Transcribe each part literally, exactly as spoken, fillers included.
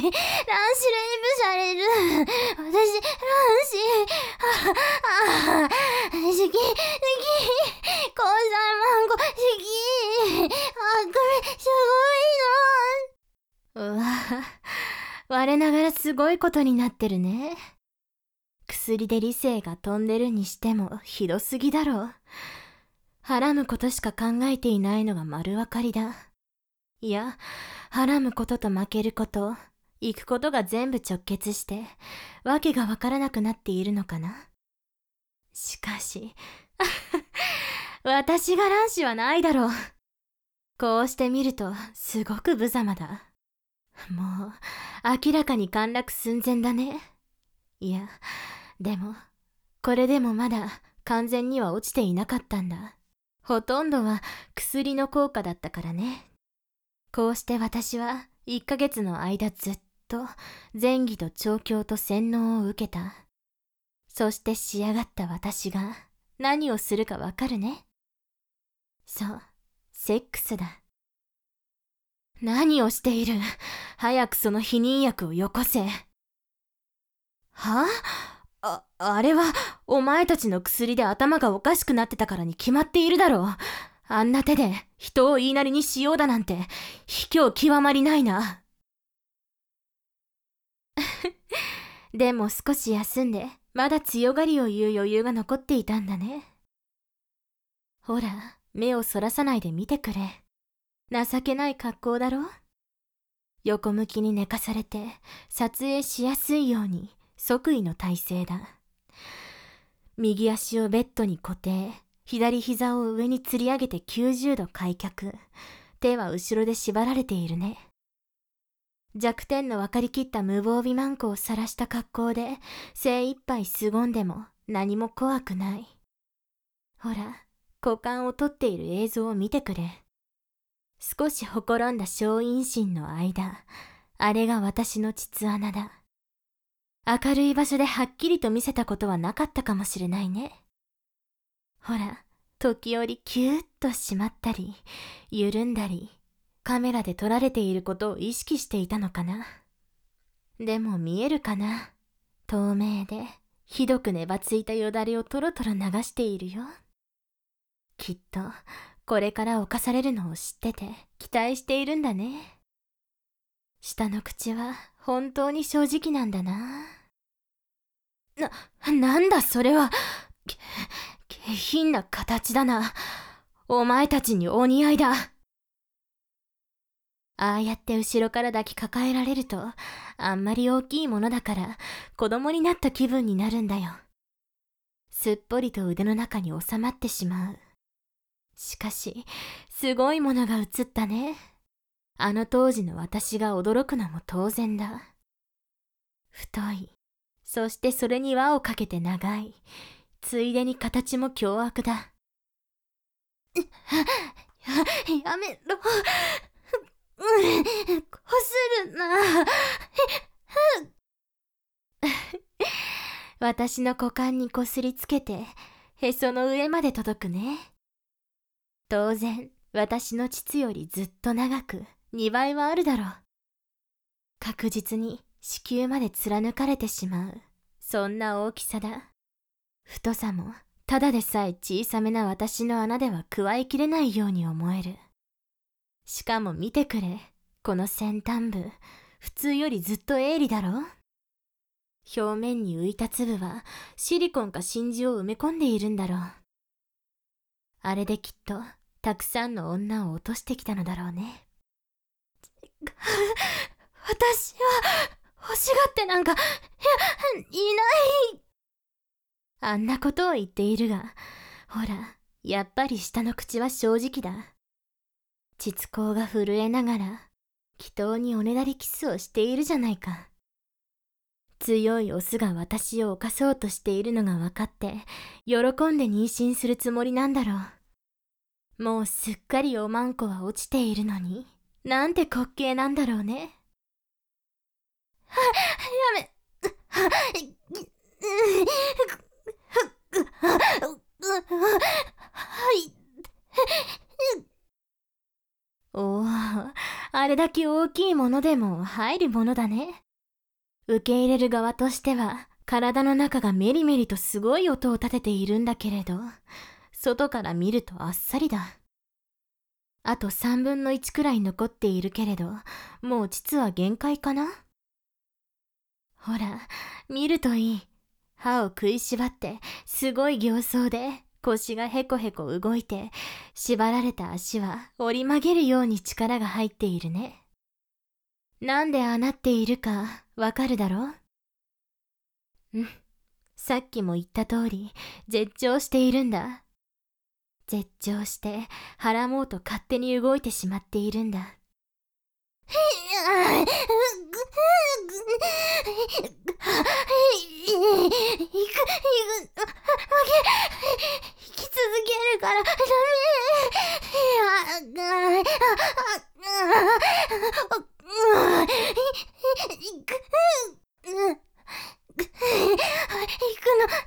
レイプされる。私、卵子。ああ、好き、好き。高三マンゴ、好き。あ、これ、すごいの。うわ、我ながらすごいことになってるね。薬で理性が飛んでるにしてもひどすぎだろう。はらむことしか考えていないのが丸分かりだ。いや、はらむことと負けること、行くことが全部直結して、わけがわからなくなっているのかな。しかし、私が卵子はないだろう。こうしてみると、すごく無様だ。もう、明らかに陥落寸前だね。いや、でも、これでもまだ完全には落ちていなかったんだ。ほとんどは薬の効果だったからね。こうして私はいっかげつの間ずっと前戯と調教と洗脳を受けた。そして仕上がった私が何をするかわかるね。そう、セックスだ。何をしている？早くその避妊薬をよこせ。は？あ、あれはお前たちの薬で頭がおかしくなってたからに決まっているだろう。あんな手で人を言いなりにしようだなんて卑怯極まりないな。でも少し休んでまだ強がりを言う余裕が残っていたんだね。ほら、目をそらさないで見てくれ。情けない格好だろ。横向きに寝かされて撮影しやすいように即位の体勢だ。右足をベッドに固定、左膝を上に吊り上げてきゅうじゅうど開脚、手は後ろで縛られているね。弱点の分かりきった無防備マンコを晒した格好で精一杯凄んでも何も怖くない。ほら、股間を取っている映像を見てくれ。少しほころんだ小陰唇の間、あれが私の膣穴だ。明るい場所ではっきりと見せたことはなかったかもしれないね。ほら、時折キューッと締まったり、緩んだり、カメラで撮られていることを意識していたのかな。でも見えるかな。透明で、ひどくねばついたよだれをトロトロ流しているよ。きっと、これから犯されるのを知ってて、期待しているんだね。下の口は本当に正直なんだな。な、なんだそれは。下品な形だな。お前たちにお似合いだ。ああやって後ろから抱きかかえられると、あんまり大きいものだから子供になった気分になるんだよ。すっぽりと腕の中に収まってしまう。しかし、すごいものが映ったね。あの当時の私が驚くのも当然だ。太い、そしてそれに輪をかけて長い、ついでに形も凶悪だ。や、やめろ。こするな。私の股間にこすりつけて、へその上まで届くね。当然、私の膣よりずっと長く、にばいはあるだろう。確実に子宮まで貫かれてしまう、そんな大きさだ。太さも、ただでさえ小さめな私の穴では加えきれないように思える。しかも見てくれ、この先端部、普通よりずっと鋭利だろ。表面に浮いた粒はシリコンか真珠を埋め込んでいるんだろう。あれできっとたくさんの女を落としてきたのだろうね。私は欲しがってなんかいやいない。あんなことを言っているが、ほら、やっぱり下の口は正直だ。膣口が震えながら祈祷におねだりキスをしているじゃないか。強いオスが私を犯そうとしているのが分かって喜んで妊娠するつもりなんだろう。もうすっかりおまんこは落ちているのに、なんて滑稽なんだろうね。は、やめ、はい。おお、あれれだけ大きいものでも入るものだね。受け入れる側としては、体の中がメリメリとすごい音を立てているんだけれど、外から見るとあっさりだ。あと三分の一くらい残っているけれど、もう膣は限界かな。ほら、見るといい。歯を食いしばって、すごい形相で、腰がへこへこ動いて、縛られた足は折り曲げるように力が入っているね。なんでああなっているかわかるだろう？うん。さっきも言った通り、絶頂しているんだ。絶頂して、腹もうと勝手に動いてしまっているんだ。引き続けるからダメ。行くの止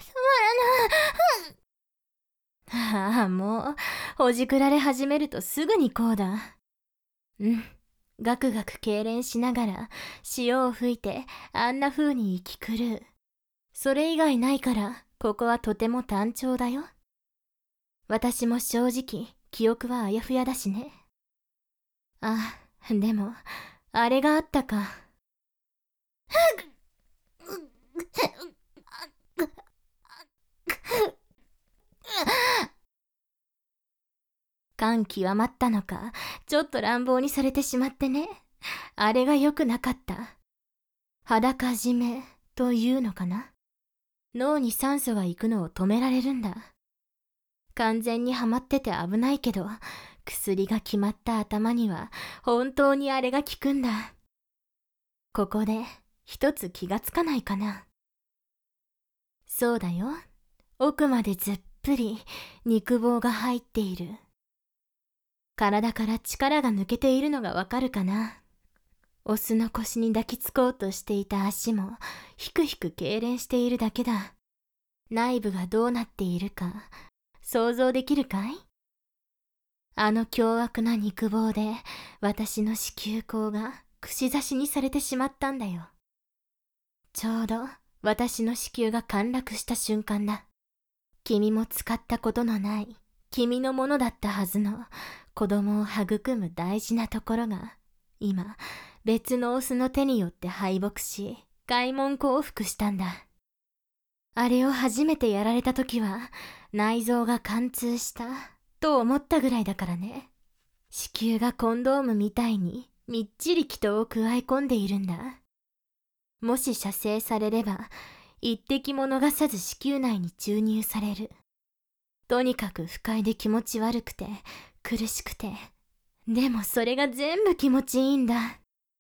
まらない。ああ、もうほじくられ始めるとすぐにこうだ。うん。ガクガク痙攣しながら潮を吹いてあんな風に息狂う。それ以外ないからここはとても単調だよ。私も正直記憶はあやふやだしね。あ、でもあれがあったか。感極まったのか、ちょっと乱暴にされてしまってね。あれが良くなかった。裸締めというのかな。脳に酸素が行くのを止められるんだ。完全にはまってて危ないけど、薬が決まった頭には本当にあれが効くんだ。ここで一つ気がつかないかな。そうだよ。奥までずっぷり肉棒が入っている。体から力が抜けているのがわかるかな。オスの腰に抱きつこうとしていた足もひくひく痙攣しているだけだ。内部がどうなっているか想像できるかい？あの凶悪な肉棒で私の子宮口が串刺しにされてしまったんだよ。ちょうど私の子宮が陥落した瞬間だ。君も使ったことのない君のものだったはずの子供を育む大事なところが今別のオスの手によって敗北し開門降伏したんだ。あれを初めてやられた時は内臓が貫通したと思ったぐらいだからね。子宮がコンドームみたいにみっちり気筒を加え込んでいるんだ。もし射精されれば一滴も逃さず子宮内に注入される。とにかく不快で気持ち悪くて苦しくて、でもそれが全部気持ちいいんだ。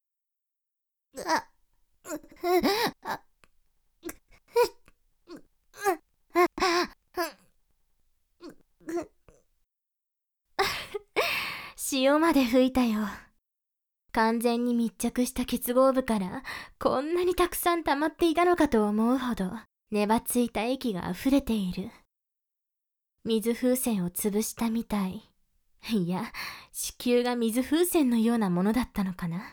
潮まで吹いたよ。完全に密着した結合部からこんなにたくさん溜まっていたのかと思うほど粘ついた液が溢れている。水風船を潰したみたい。いや、子宮が水風船のようなものだったのかな。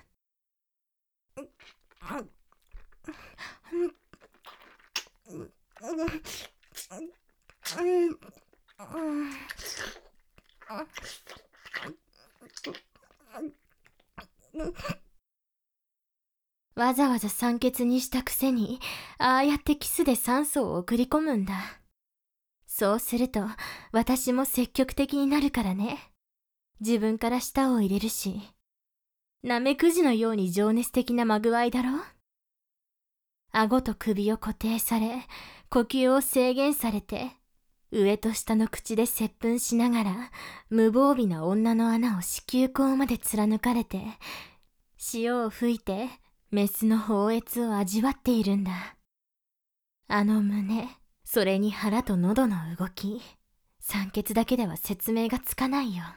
わざわざ酸欠にしたくせに、ああやってキスで酸素を送り込むんだ。そうすると、私も積極的になるからね。自分から舌を入れるし。ナメクジのように情熱的なまぐわいだろ？顎と首を固定され、呼吸を制限されて、上と下の口で接吻しながら、無防備な女の穴を子宮口まで貫かれて、潮を吹いて、メスの放越を味わっているんだ。あの胸、それに腹と喉の動き、酸欠だけでは説明がつかないよ。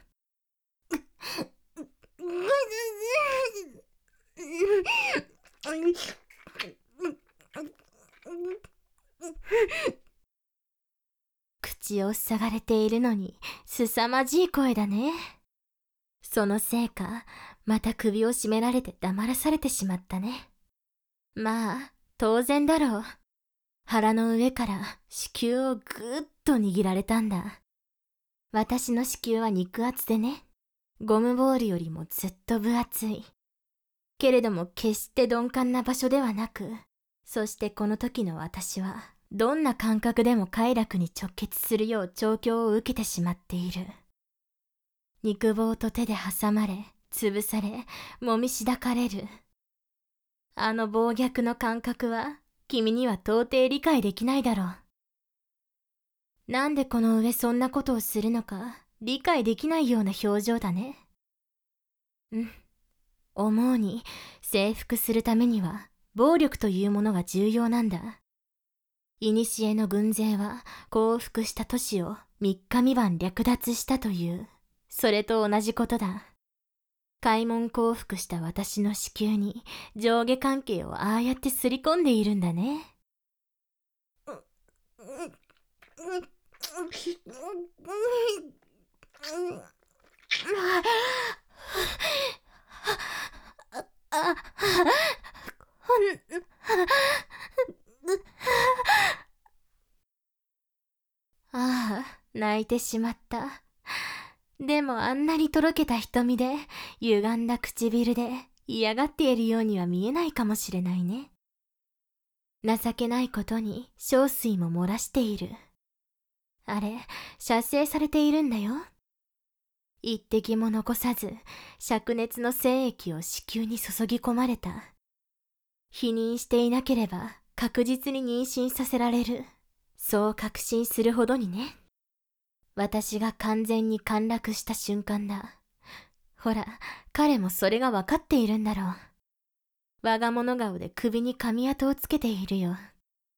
口を塞がれているのに凄まじい声だね。そのせいか、 また首を絞められて黙らされてしまったね。まあ、当然だろう。腹の上から子宮をぐーっと握られたんだ。私の子宮は肉厚でね、ゴムボールよりもずっと分厚い。けれども決して鈍感な場所ではなく、そしてこの時の私は、どんな感覚でも快楽に直結するよう調教を受けてしまっている。肉棒と手で挟まれ、潰され、もみしだかれる。あの暴虐の感覚は、君には到底理解できないだろう。なんでこの上そんなことをするのか、理解できないような表情だね。うん。思うに、征服するためには、暴力というものが重要なんだ。古の軍勢は、降伏した都市を三日三晩略奪したという、それと同じことだ。開門降伏した私の子宮に上下関係をああやってすり込んでいるんだね。ああ、泣いてしまった。でもあんなにとろけた瞳で、歪んだ唇で嫌がっているようには見えないかもしれないね。情けないことに小水も漏らしている。あれ、射精されているんだよ。一滴も残さず、灼熱の精液を子宮に注ぎ込まれた。否認していなければ確実に妊娠させられる。そう確信するほどにね。私が完全に陥落した瞬間だ。ほら、彼もそれが分かっているんだろう。我が物顔で首に髪跡をつけているよ。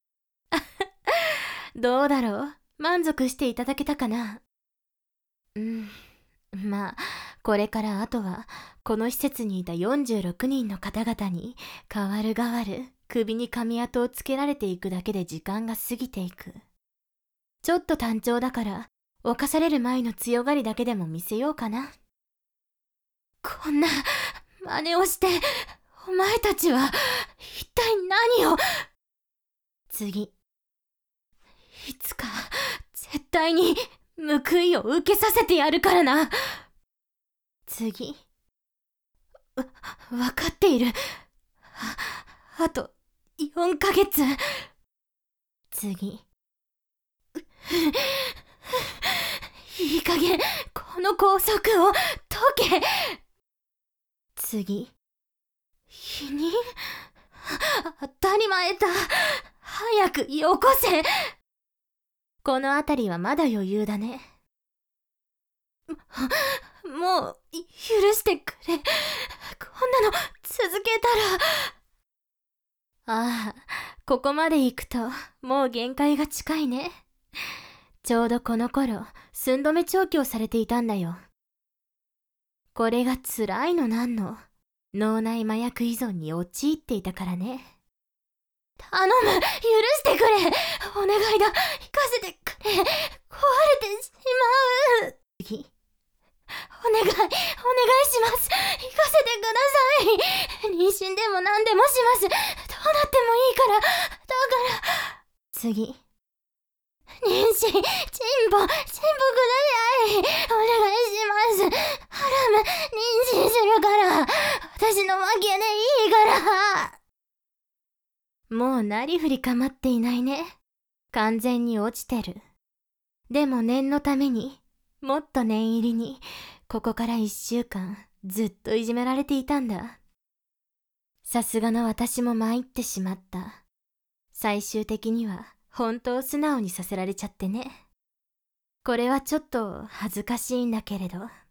どうだろう？満足していただけたかな？うん。まあ、これからあとは、この施設にいたよんじゅうろくにんの方々に、代わる代わる首に髪跡をつけられていくだけで時間が過ぎていく。ちょっと単調だから、犯される前の強がりだけでも見せようかな。こんな真似をして、お前たちは一体何を。次。いつか絶対に報いを受けさせてやるからな。次。わ、わかっている。あ、あとよんかげつ。次。いい加減、この拘束を解け。次。否認？当たり前だ。早くよこせ。この辺りはまだ余裕だね。もう、許してくれ。こんなの続けたら。ああ、ここまで行くと、もう限界が近いね。ちょうどこの頃、寸止め調教されていたんだよ。これが辛いのなんの。脳内麻薬依存に陥っていたからね。頼む、許してくれ。お願いだ、行かせてくれ。壊れてしまう。次。お願い、お願いします。行かせてください。妊娠でも何でもします。どうなってもいいから。だから。次。妊娠、チンポ、チンポください。お願いします。ハラム、妊娠するから。私の負けでいいから。もうなりふり構っていないね。完全に落ちてる。でも念のために、もっと念入りに、ここから一週間、ずっといじめられていたんだ。さすがの私も参ってしまった。最終的には、本当素直にさせられちゃってね。これはちょっと恥ずかしいんだけれど。